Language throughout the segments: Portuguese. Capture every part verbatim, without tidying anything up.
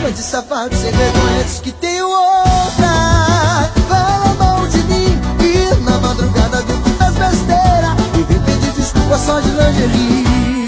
Chama de safado sem vergonha, diz que tem outra. Fala mal de mim e na madrugada viu que faz besteira e vem pedir desculpa só de lingerie.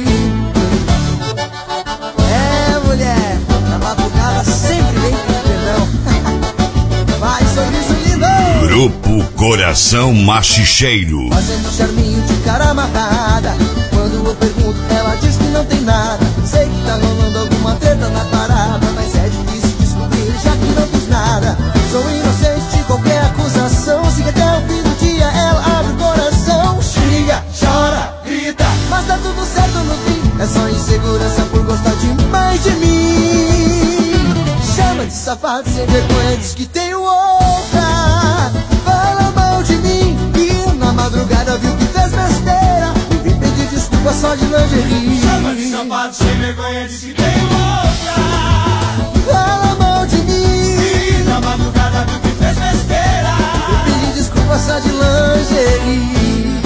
É, mulher, na madrugada sempre vem pedir perdão. Vai, sorriso lindo. Grupo Coração Machicheiro. Fazendo charminho de cara amarrada. Quando eu pergunto, ela diz que não tem nada. Sei que tá rolando alguma treta na parada, mas é difícil descobrir, já que não fiz nada. Sou inocente de qualquer acusação. Siga até o fim do dia, ela abre o coração. Xinga, chora, grita, mas dá tudo certo no fim. É só insegurança por gostar demais de mim. Chama de safado sem vergonha, diz que tem outra. Fala mal de mim e na madrugada viu que fez besteira e vem pedir desculpa só de lingerie. Chama de safado sem vergonha, diz que tem outra. Fala mal de mim E na madrugada viu que fez besteira e vem pedir desculpa só de lingerie.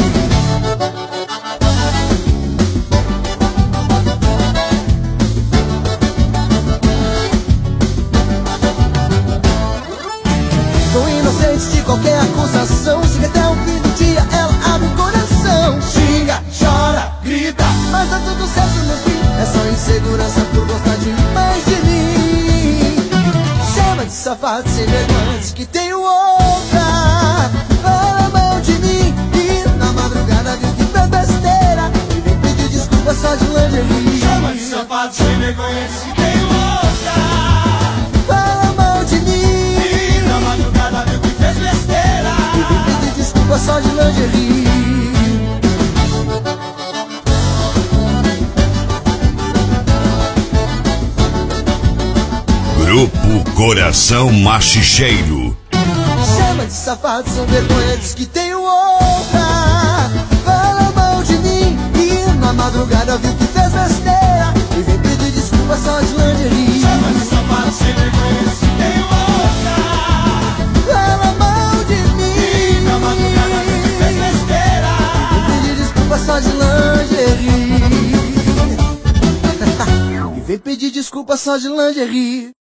Sou inocente de qualquer acusação. Siga até o fim do dia, ela abre o coração. Xinga, chora, grita, mas dá tudo certo no fim. É só insegurança por gostar demais de mim. Chama de safado sem vergonha, diz que tem outra. Fala mal de mim e na madrugada viu que fez besteira e vem pedir desculpa só de lingerie. Chama de safado sem vergonha, diz que tem outra. Fala mal de mim E na madrugada viu que fez besteira e vem pedir desculpa só de lingerie. Grupo Coração Machicheiro. Chama de safado sem vergonha, diz que tem outra. Fala mal de mim e na madrugada viu que fez besteira e vem pedir desculpa só de lingerie. Chama de safado sem vergonha, diz que tem outra. Fala mal de E na madrugada viu que fez mim besteira e pedir desculpa só de lingerie. E vem pedir desculpa só de lingerie.